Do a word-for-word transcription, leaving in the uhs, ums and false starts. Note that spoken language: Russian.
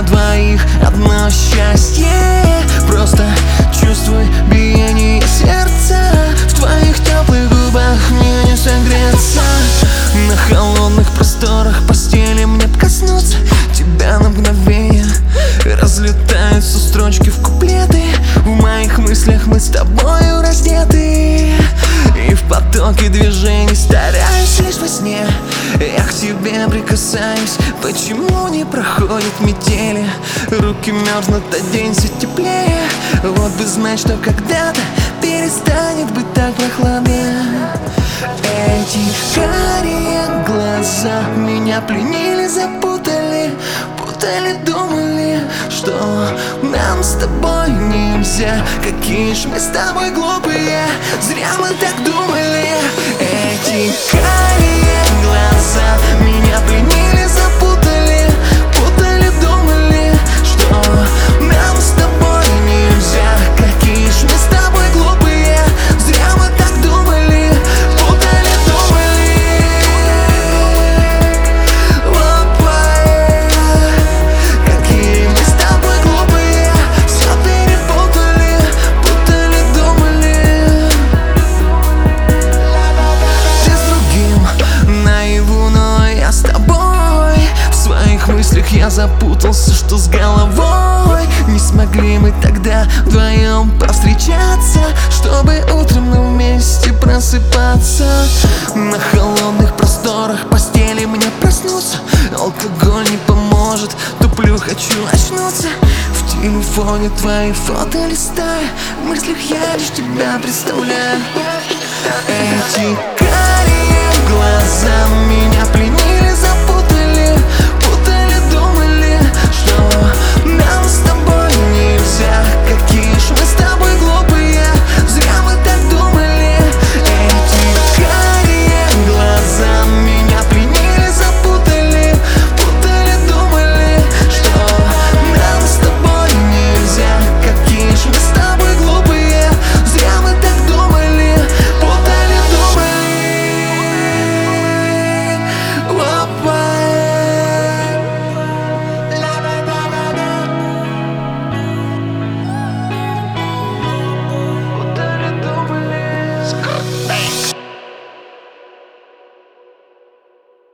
на двоих одно счастье. Просто чувствуй биение сердца. В твоих теплых губах мне не согреться. На холодных просторах постели мне б коснуться тебя на мгновение. Разлетаются строчки в куплеты. В моих мыслях мы с тобою раздеты. И в потоке движений стараюсь лишь во сне. Я к тебе прикасаюсь. Почему не проходят метели? Руки мерзнут, оденься теплее. Вот бы знать, что когда-то перестанет быть так прохладно. Эти карие глаза меня пленили, запутали. Путали, думали, что нам с тобой нельзя. Какие ж мы с тобой глупые, зря мы так думали. Эти карие глаза меня пленили, запутали. Путали, думали, что нам с тобой нельзя. Какие ж мы с тобой глупые, зря мы так думали. Путали, думали. Какие мы с тобой глупые, все перепутали. Путали, думали. Ты с другим наяву, но я с тобой. В своих мыслях я запутался, что с головой. Не смогли мы тогда вдвоем повстречаться, чтобы утром нам вместе просыпаться. На холодных просторах постели мне проснуться. Алкоголь не поможет, туплю, хочу очнуться. В телефоне твои фото листаю. В мыслях я лишь тебя представляю. Эти карие